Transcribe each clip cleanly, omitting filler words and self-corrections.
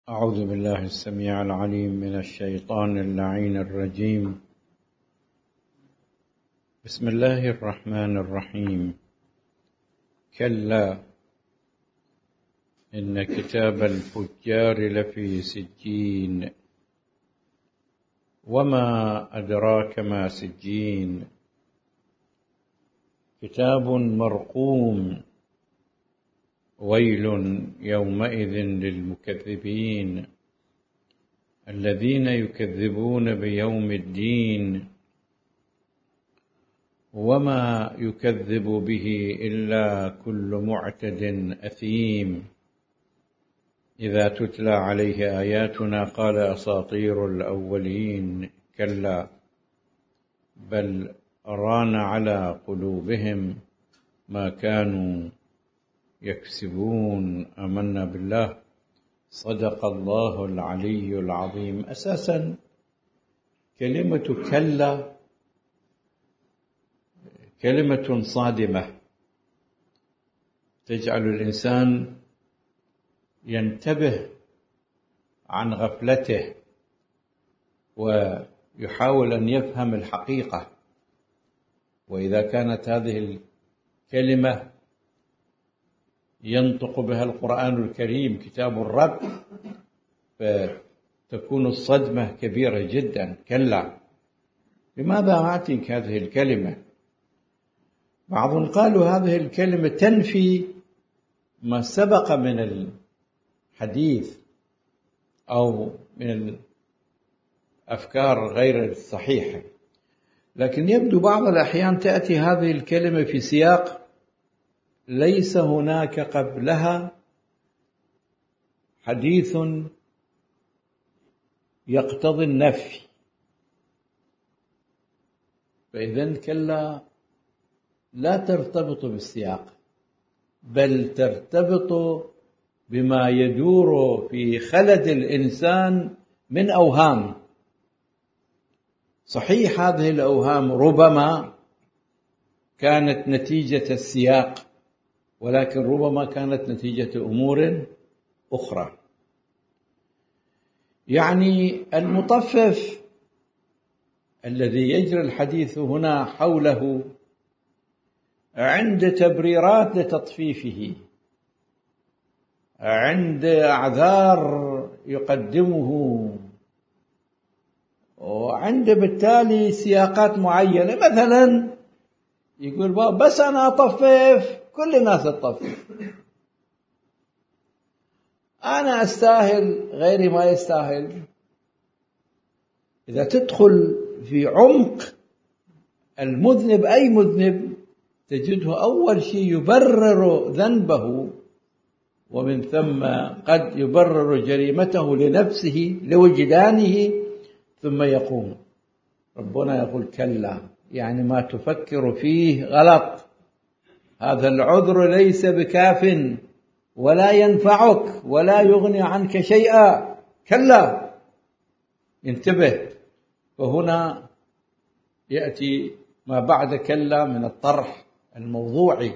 أعوذ بالله السميع العليم من الشيطان اللعين الرجيم. بسم الله الرحمن الرحيم. كلا إن كتاب الفجار لفي سجين وما أدراك ما سجين كتاب مرقوم ويل يومئذ للمكذبين الذين يكذبون بيوم الدين وما يكذب به إلا كل معتد أثيم إذا تتلى عليه آياتنا قال أساطير الأولين كلا بل ران على قلوبهم ما كانوا يكسبون. آمنا بالله. صدق الله العلي العظيم. أساسا كلمة كلا كلمة صادمة تجعل الإنسان ينتبه عن غفلته ويحاول أن يفهم الحقيقة. وإذا كانت هذه الكلمة ينطق بها القرآن الكريم كتاب الرب فتكون الصدمة كبيرة جدا. كلا لماذا أعطيك هذه الكلمة؟ بعضهم قالوا هذه الكلمة تنفي ما سبق من الحديث أو من الأفكار غير الصحيحة، لكن يبدو بعض الأحيان تأتي هذه الكلمة في سياق ليس هناك قبلها حديث يقتضي النفي، فإذن كلا لا ترتبط بالسياق بل ترتبط بما يدور في خلد الإنسان من أوهام. صحيح هذه الأوهام ربما كانت نتيجة السياق، ولكن ربما كانت نتيجة أمور أخرى. يعني المطفف الذي يجري الحديث هنا حوله عند تبريرات لتطفيفه، عند أعذار يقدمه، وعند بالتالي سياقات معينة. مثلا يقول بس أنا أطفف، كل الناس تطفف، أنا أستاهل غيري ما يستاهل. إذا تدخل في عمق المذنب أي مذنب تجده أول شيء يبرر ذنبه، ومن ثم قد يبرر جريمته لنفسه لوجدانه، ثم يقوم ربنا يقول كلا، يعني ما تفكر فيه غلط، هذا العذر ليس بكاف ولا ينفعك ولا يغني عنك شيئا. كلا، انتبه. فهنا يأتي ما بعد كلا من الطرح الموضوعي.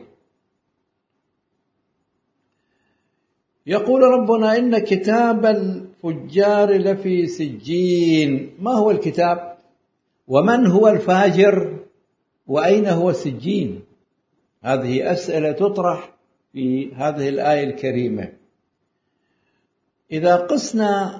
يقول ربنا إن كتاب الفجار لفي سجين. ما هو الكتاب؟ ومن هو الفاجر؟ وأين هو السجين؟ هذه أسئلة تطرح في هذه الآية الكريمة. إذا قسنا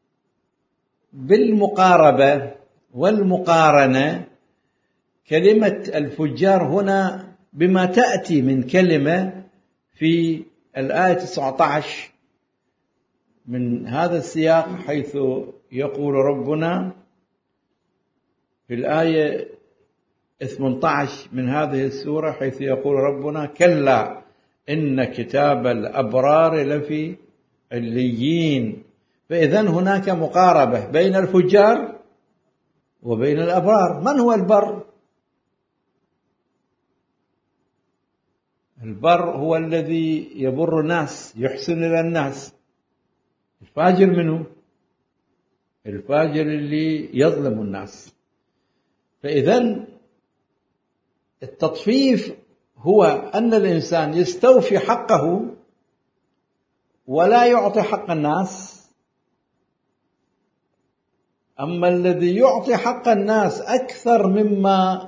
بالمقاربة والمقارنة كلمة الفجار هنا بما تأتي من كلمة في الآية 19 من هذا السياق، حيث يقول ربنا في الآية 18 من هذه السورة، حيث يقول ربنا كلا إن كتاب الأبرار لفي عليين. فإذن هناك مقاربة بين الفجار وبين الأبرار. من هو البر؟ البر هو الذي يبر الناس، يحسن إلى الناس. الفاجر منه؟ الفاجر اللي يظلم الناس. فإذن التطفيف هو أن الإنسان يستوفي حقه ولا يعطي حق الناس، أما الذي يعطي حق الناس أكثر مما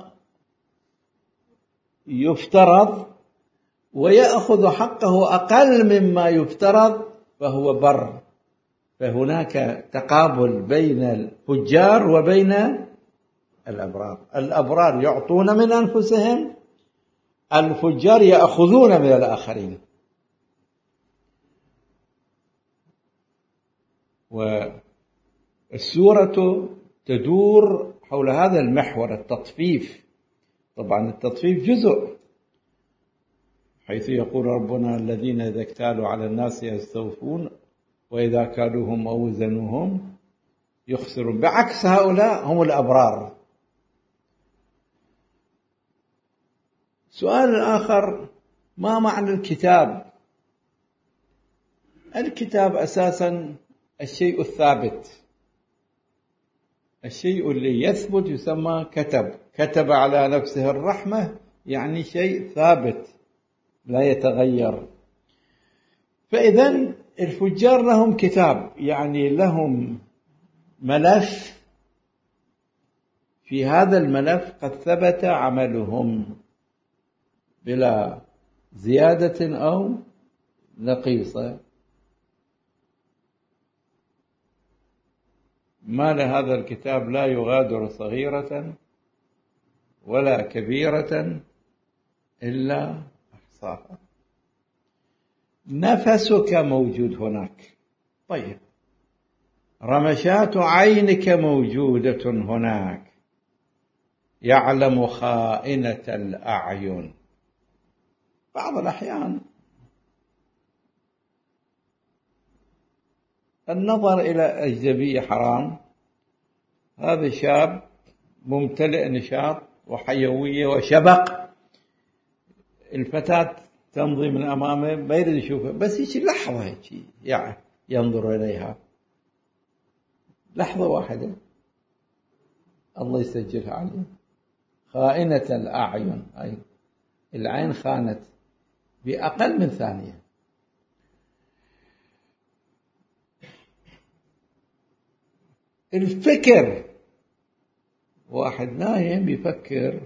يفترض ويأخذ حقه أقل مما يفترض فهو بر. فهناك تقابل بين الفجار وبين الأبرار. الأبرار يعطون من أنفسهم، الفجار يأخذون من الآخرين. والسورة تدور حول هذا المحور، التطفيف. طبعا التطفيف جزء، حيث يقول ربنا الذين إذا اكتالوا على الناس يستوفون وإذا كالوهم أو وزنوهم يخسرون، بعكس هؤلاء هم الأبرار. سؤال آخر، ما معنى الكتاب؟ الكتاب أساسا الشيء الثابت، الشيء اللي يثبت يسمى كتب. كتب على نفسه الرحمة يعني شيء ثابت لا يتغير. فإذا الفجار لهم كتاب، يعني لهم ملف، في هذا الملف قد ثبت عملهم بلا زيادة أو نقيصة. ما لهذا الكتاب لا يغادر صغيرة ولا كبيرة إلا أحصاها. نفسك موجود هناك، طيب، رمشات عينك موجودة هناك، يعلم خائنة الأعين. بعض الأحيان النظر إلى أجنبية حرام. هذا شاب ممتلئ نشاط وحيوية وشبق، الفتاة تمضي من أمامه ما يريد يشوفها، بس هيك لحظة هيك يعني ينظر إليها، لحظة واحدة الله يسجلها عليه. خائنة الأعين، أي العين خانت بأقل من ثانية. الفكر، واحد نايم يفكر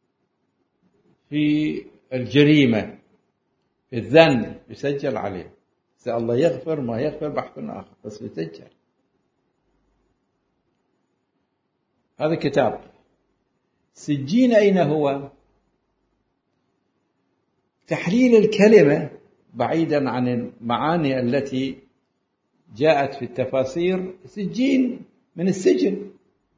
في الجريمة، في الذنب، يسجل عليه. إذا الله يغفر ما يغفر بحث آخر، بس يسجل. هذا كتاب. سجين أين هو؟ تحليل الكلمة بعيدا عن المعاني التي جاءت في التفاسير. سجين من السجن،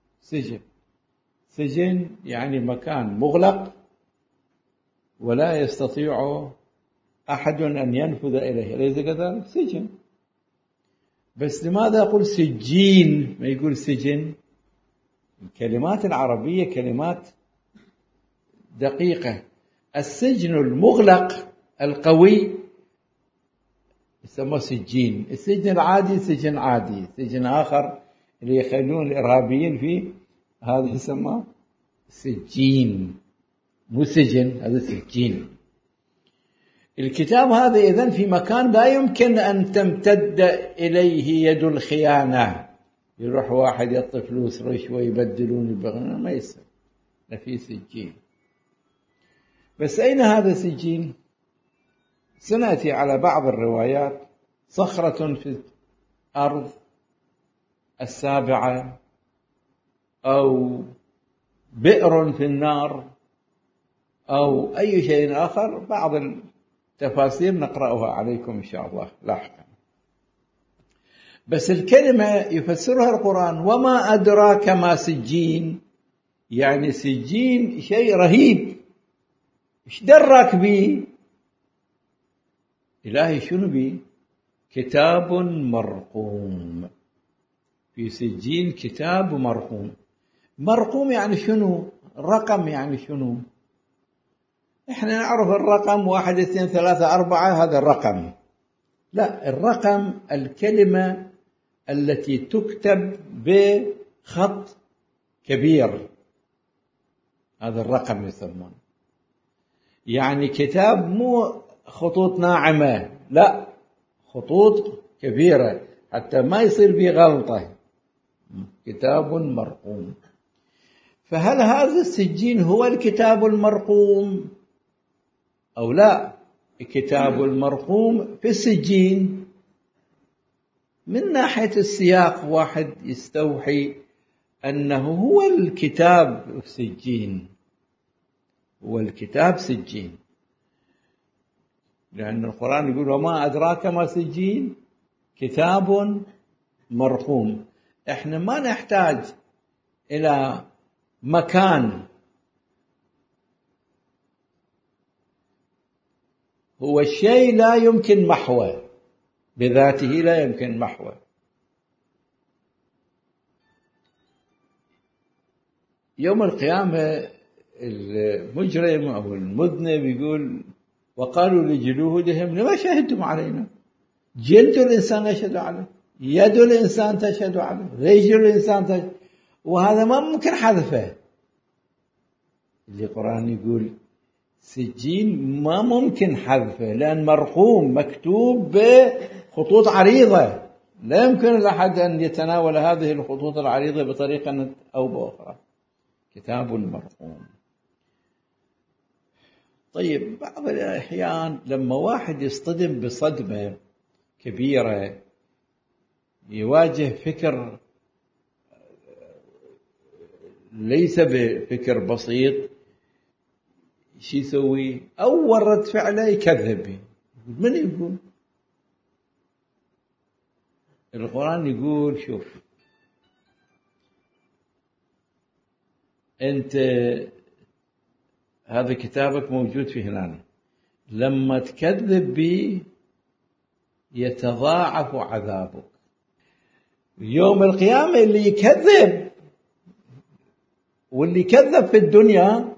سجن يعني مكان مغلق ولا يستطيع أحد أن ينفذ إليه، أليس كذلك؟ سجن. بس لماذا أقول سجين ما يقول سجن؟ الكلمات العربية كلمات دقيقة. السجن المغلق القوي يسمى سجين، السجن العادي سجن عادي، سجن آخر اللي يخلون الإرهابيين فيه هذا يسمى سجين، مو سجن، هذا سجين. الكتاب هذا إذن في مكان لا يمكن أن تمتد إليه يد الخيانة، يروح واحد يعطي فلوس رشوة يبدلون ما يصير، في سجين. بس أين هذا سجين؟ سنأتي على بعض الروايات: صخرة في الأرض السابعة، أو بئر في النار، أو أي شيء آخر. بعض التفاسير نقرأها عليكم إن شاء الله لاحقا. بس الكلمة يفسرها القرآن: وما أدراك ما سجين، يعني سجين شيء رهيب، إيش دراك بيه؟ إلهي شنو بيه؟ كتاب مرقوم. في سجين كتاب مرقوم. مرقوم يعني شنو؟ رقم يعني شنو؟ إحنا نعرف الرقم 1 2 3 4، هذا الرقم. لا، الرقم الكلمة التي تكتب بخط كبير، هذا الرقم يسمونه. يعني كتاب مو خطوط ناعمة، لا، خطوط كبيرة حتى ما يصير به غلطة. كتاب مرقوم. فهل هذا السجين هو الكتاب المرقوم أو لا؟ الكتاب المرقوم في السجين. من ناحية السياق واحد يستوحي أنه هو الكتاب في سجين، هو الكتاب سجين، لأن القرآن يقول وما أدراك ما سجين كتاب مرقوم. احنا ما نحتاج إلى مكان، هو الشيء لا يمكن محوه بذاته، لا يمكن محوه. يوم القيامة المجرم أو المذنب يقول وقالوا لجلودهم لما شهدتم علينا؟ جلد الإنسان يشهد عليه، يد الإنسان تشهد عليه، رجل الإنسان تشهد، وهذا ما ممكن حذفه. اللي القرآن يقول سجين ما ممكن حذفه لأن مرقوم مكتوب بخطوط عريضة، لا يمكن لأحد أن يتناول هذه الخطوط العريضة بطريقة أو بأخرى. كتاب مرقوم. طيب بعض الأحيان لما واحد يصطدم بصدمة كبيرة، يواجه فكر ليس بفكر بسيط، شو يسوي؟ أول رد فعله يكذب. من يقول؟ القرآن يقول شوف أنت هذا كتابك موجود في هنا، لما تكذب به يتضاعف عذابك يوم القيامة. اللي يكذب واللي كذب في الدنيا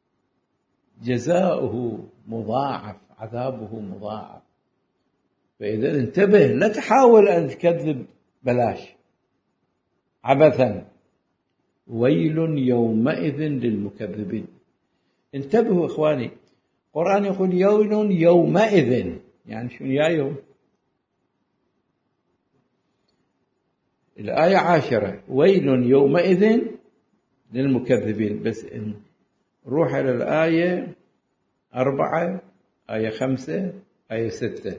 جزاؤه مضاعف، عذابه مضاعف. فإذا انتبه، لا تحاول أن تكذب بلاش عبثا. ويل يومئذ للمكذبين. انتبهوا إخواني، القرآن يقول ويل يومئذ، يعني شو يا يوم؟ الآية 10 ويل يومئذ للمكذبين. بس نروح إلى الآية 4 آية 5 آية 6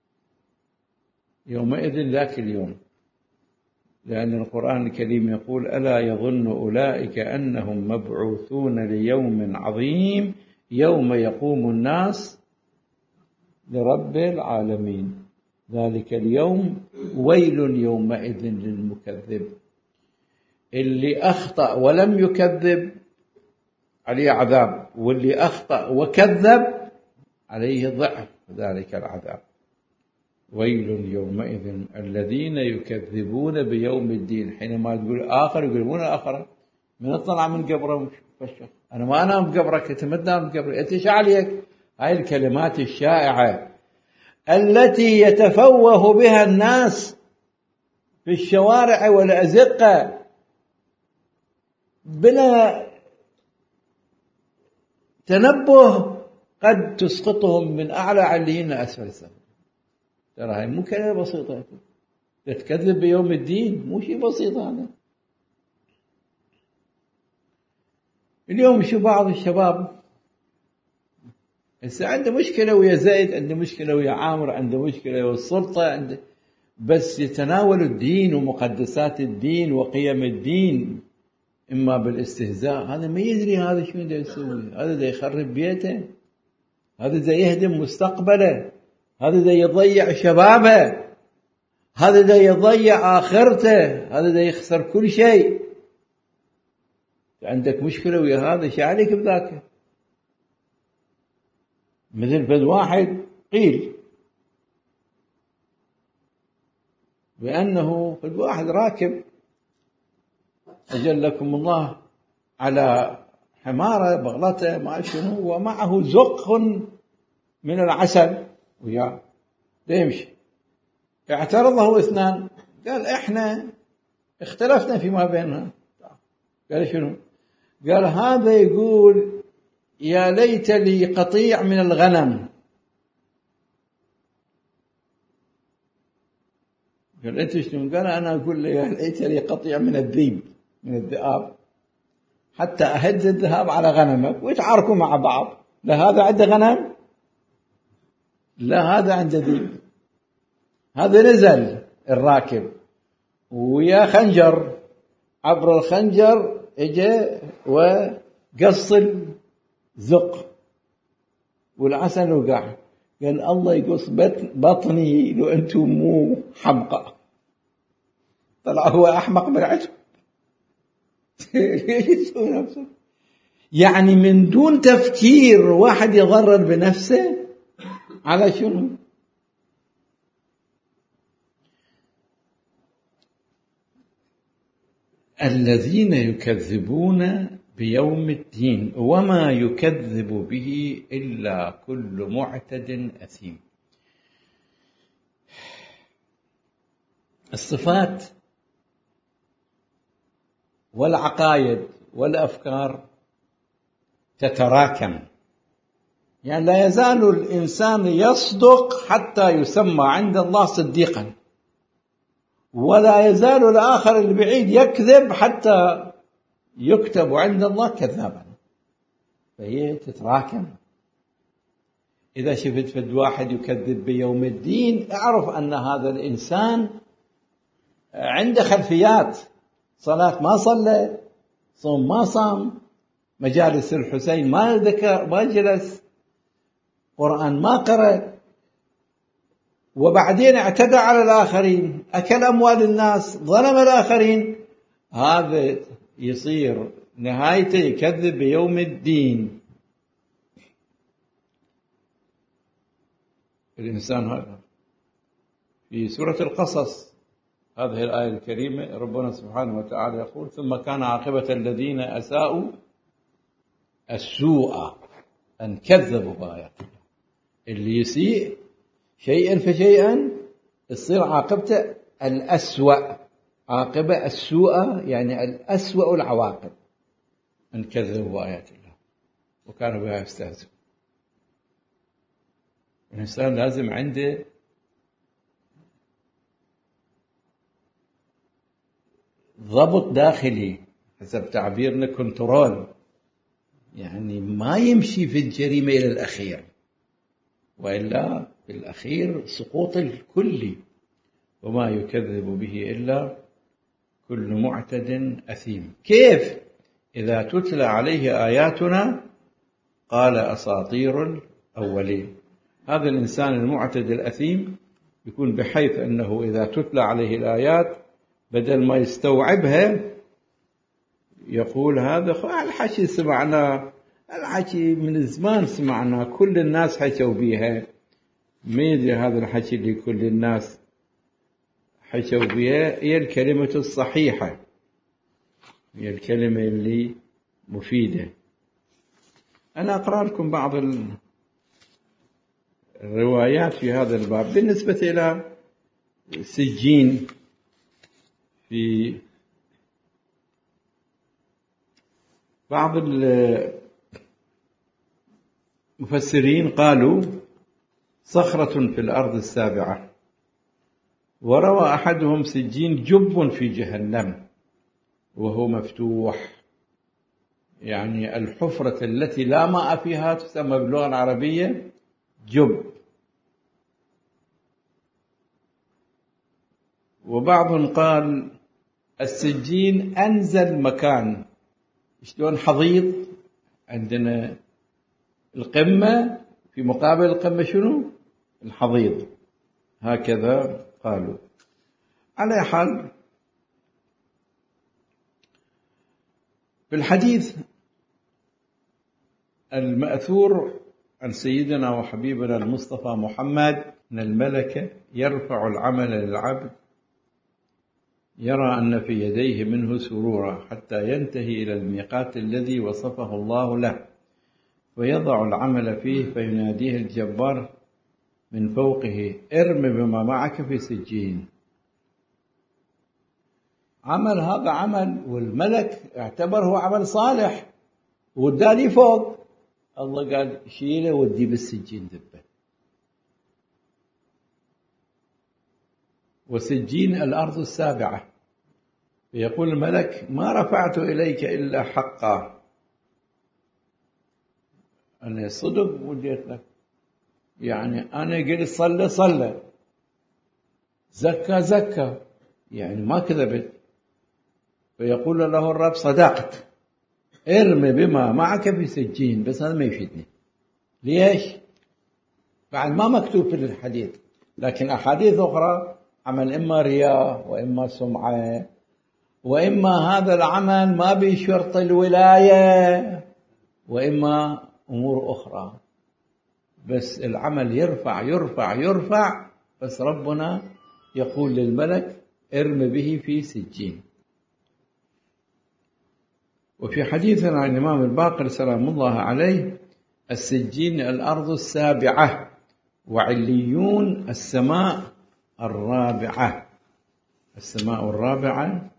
يومئذ ذاك اليوم، لأن القرآن الكريم يقول ألا يظن أولئك أنهم مبعوثون ليوم عظيم يوم يقوم الناس لرب العالمين ذلك اليوم ويل يومئذ للمكذب. اللي أخطأ ولم يكذب عليه عذاب، واللي أخطأ وكذب عليه ضعف ذلك العذاب. ويل يومئذ الذين يكذبون بيوم الدين. حينما تقول آخر يقولون آخر من طلع من قبره فشخ، أنا ما أنام بقبرك، أنت ما تنام بقبرك، أنت إيش عليك؟ هاي الكلمات الشائعة التي يتفوه بها الناس في الشوارع والأزقة بلا تنبه قد تسقطهم من أعلى عليين أسفل السفل. ترى هاي مو كلمة بسيطة، تتكذب بيوم الدين مو شيء بسيط هذا. اليوم شو بعض الشباب هسه عنده مشكلة ويا زيد، عنده مشكلة ويا عامر، عنده مشكلة ويا السلطة، بس يتناول الدين ومقدسات الدين وقيم الدين إما بالاستهزاء. هذا ما يدري هذا شو دا يسوي، هذا دا يخرب بيته، هذا دا يهدم مستقبله، هذا دا يضيع شبابه، هذا دا يضيع آخرته، هذا دا يخسر كل شيء. عندك مشكلة ويا هذا، شو عليك بذاك؟ مثل فد واحد قيل بأنه فد واحد راكب أجلكم الله على حمارة بغلته ما شنو، ومعه زق من العسل وياه يمشي. اعترضه اثنان، قال احنا اختلفنا فيما بيننا. قال شنو؟ قال هذا يقول يا ليت لي قطيع من الغنم، قال أنت شنو؟ قال أنا أقول له لقيت لي قطيع من الذئاب حتى أهز الذهاب على غنمك ويتعاركوا مع بعض، لا هذا عنده غنم لا هذا عنده ذئب. هذا نزل الراكب ويا خنجر، عبر الخنجر اجى وقص الزق والعسل وقع. قال الله يقص بطني لو أنتم مو حمقى. طلع هو أحمق من عجب. يعني من دون تفكير واحد يضرر بنفسه على شنو؟ الذين يكذبون بيوم الدين وما يكذب به إلا كل معتد أثيم. الصفات والعقائد والأفكار تتراكم، يعني لا يزال الإنسان يصدق حتى يسمى عند الله صديقا، ولا يزال الآخر البعيد يكذب حتى يكتب عند الله كذابا. فهي تتراكم. إذا شفت فد واحد يكذب بيوم الدين اعرف أن هذا الإنسان عنده خلفيات، صلاة ما صلى، صوم ما صام، مجالس الحسين ما ذكر ما جلس، قرآن ما قرأ، وبعدين اعتدى على الآخرين، أكل أموال الناس، ظلم الآخرين. هذا يصير نهايته يكذب بيوم الدين. الإنسان هذا في سورة القصص هذه الآية الكريمة ربنا سبحانه وتعالى يقول ثم كان عاقبة الذين أساءوا السوء أن كذبوا بآيات الله. اللي يسيء شيئا فشيئا تصير عاقبته الأسوأ. عاقبة السوء يعني الأسوأ العواقب، أن كذبوا بآيات الله وكانوا بها يستهزئون. الإنسان لازم عنده ضبط داخلي حسب تعبيرنا كنترول، يعني ما يمشي في الجريمة إلى الأخير، وإلا في الأخير سقوط الكلي. وما يكذب به إلا كل معتد أثيم. كيف؟ إذا تتلى عليه آياتنا قال أساطير الأولين. هذا الإنسان المعتد الأثيم يكون بحيث أنه إذا تتلى عليه الآيات بدل ما يستوعبها يقول هذا الحكي سمعناه، الحكي من زمان سمعناه، كل الناس حكوا بيها، ما يدري هذا الحكي اللي كل الناس حكوا بيها هي الكلمة الصحيحة، هي الكلمة اللي مفيدة. أنا أقرأ لكم بعض الروايات في هذا الباب. بالنسبة إلى سجين، في بعض المفسرين قالوا صخرة في الأرض السابعة، وروى أحدهم سجين جب في جهنم وهو مفتوح، يعني الحفرة التي لا ماء فيها تسمى باللغة العربية جب. وبعضهم قال السجين أنزل مكان، شلون حضيض عندنا القمة، في مقابل القمة شنو؟ الحضيض، هكذا قالوا. على حال في الحديث المأثور عن سيدنا وحبيبنا المصطفى محمد أن الملك يرفع العمل للعبد يرى أن في يديه منه سرورا حتى ينتهي إلى الميقات الذي وصفه الله له، ويضع العمل فيه فيناديه الجبار من فوقه ارم بما معك في سجين. عمل هذا عمل، والملك اعتبره عمل صالح وداني فوق، الله قال شيله ودي بالسجين ذبه. وسجين الأرض السابعة. فيقول الملك: ما رفعت إليك إلا حقا، أنا صدق وديت لك، يعني أنا قلت صلى صلى، زكى زكى، يعني ما كذبت. فيقول له الرب: صدقت، ارمي بما معك في سجين، بس هذا ما يفيدني. ليش؟ بعد ما مكتوب في الحديث، لكن أحاديث أخرى عمل إما رياء وإما سمعة، وإما هذا العمل ما بشرط الولاية، وإما أمور أخرى، بس العمل يرفع يرفع يرفع، بس ربنا يقول للملك: ارم به في سجين. وفي حديثنا عن الإمام الباقر سلام الله عليه: السجين الأرض السابعة، وعليون السماء الرابعة. السماء الرابعة.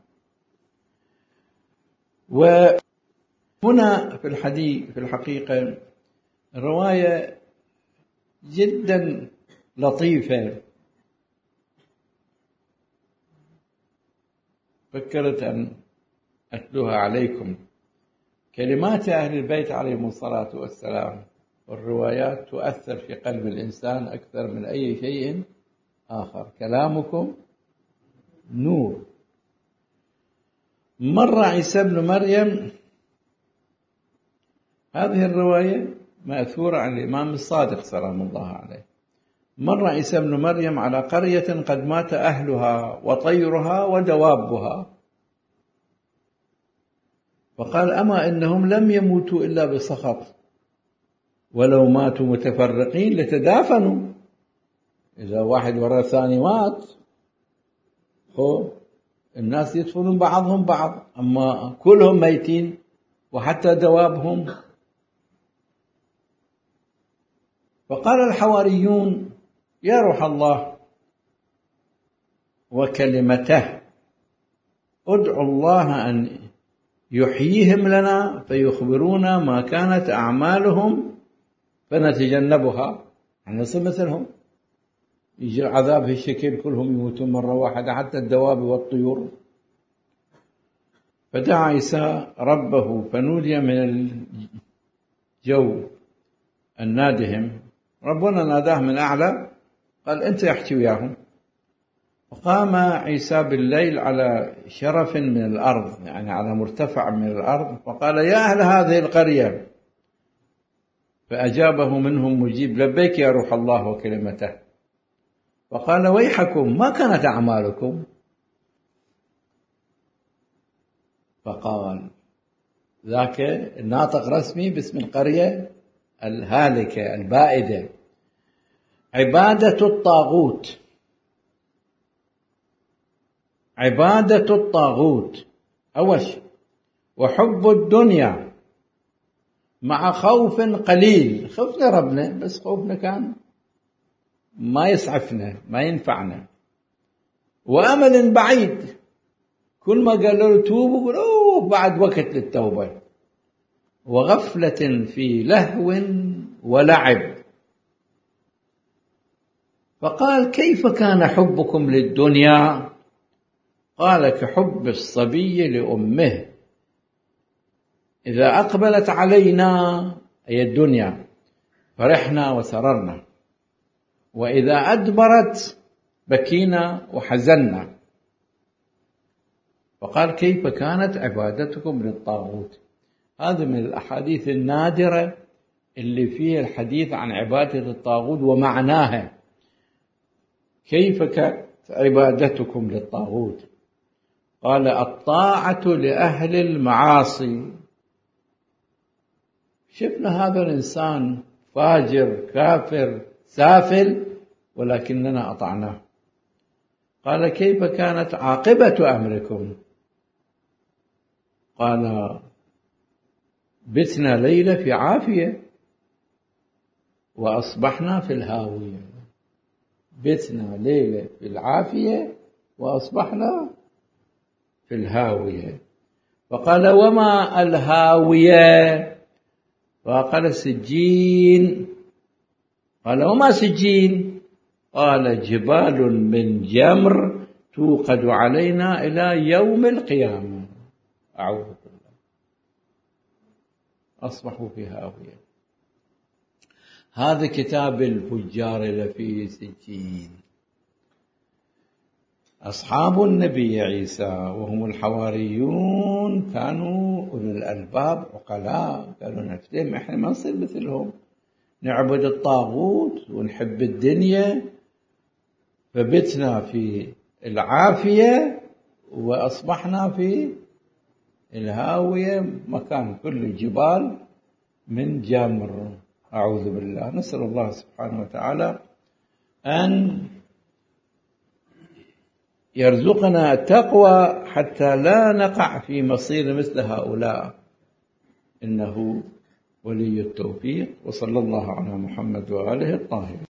وهنا في الحديث في الحقيقة رواية جدا لطيفة، فكرت أن أتلوها عليكم. كلمات أهل البيت عليهم الصلاة والسلام والروايات تؤثر في قلب الإنسان أكثر من أي شيء آخر. كلامكم نور. مر عيسى بن مريم، هذه الرواية مأثورة عن الإمام الصادق سلام الله عليه. مر عيسى بن مريم على قرية قد مات أهلها وطيرها ودوابها، فقال: أما إنهم لم يموتوا إلا بسخط، ولو ماتوا متفرقين لتدافنوا. إذا واحد ورا الثاني مات، الناس يدفنون بعضهم بعض، أما كلهم ميتين وحتى دوابهم. فقال الحواريون: يا روح الله وكلمته، ادعوا الله أن يحييهم لنا فيخبرونا ما كانت أعمالهم فنتجنبها، يعني نصير مثلهم، يجي العذاب هالشكل كلهم يموتون مرة واحدة حتى الدواب والطيور. فدعا عيسى ربه فنودي من الجو النادهم، ربنا ناداه من أعلى، قال: أنت احكي وياهم. فقام عيسى بالليل على شرف من الأرض، يعني على مرتفع من الأرض، فقال: يا أهل هذه القرية. فأجابه منهم مجيب: لبيك يا روح الله وكلمته. فقال: ويحكم، ما كانت أعمالكم؟ فقال ذاك الناطق رسمي باسم القرية الهالكة البائدة: عبادة الطاغوت، عبادة الطاغوت أول شيء، وحب الدنيا مع خوف قليل. خفنا ربنا، بس خوفنا كان ما يسعفنا ما ينفعنا. وأمل بعيد، كل ما قالوا له توبوا قالوا بعد وقت للتوبة. وغفلة في لهو ولعب. فقال: كيف كان حبكم للدنيا؟ قال: كحب الصبي لأمه، إذا أقبلت علينا أي الدنيا فرحنا وسررنا، وإذا أدبرت بكينا وحزنا. فقال: كيف كانت عبادتكم للطاغوت؟ هذا من الأحاديث النادرة اللي فيها الحديث عن عبادة الطاغوت ومعناها. كيف كانت عبادتكم للطاغوت؟ قال: الطاعة لأهل المعاصي. شفنا هذا الإنسان فاجر كافر سافل ولكننا أطعناه. قال: كيف كانت عاقبة أمركم؟ قال: بتنا ليلة في عافية وأصبحنا في الهاوية. بتنا ليلة في العافية وأصبحنا في الهاوية. فقال: وما الهاوية؟ فقال: سجين. قال: وما سجين؟ قال: جبال من جمر توقد علينا إلى يوم القيامة. أعوذ بالله. أصبحوا في هاوية. هذا كتاب الفجار لفي سجين. أصحاب النبي عيسى وهم الحواريون كانوا أولي الألباب عقلاء، قالوا نفتهم إحنا ما نصير مثلهم، نعبد الطاغوت ونحب الدنيا، فبتنا في العافية وأصبحنا في الهاوية، مكان كل الجبال من جمر. أعوذ بالله. نسأل الله سبحانه وتعالى أن يرزقنا التقوى حتى لا نقع في مصير مثل هؤلاء، إنه ولي التوفيق. وصلى الله على محمد وآله الطاهرين.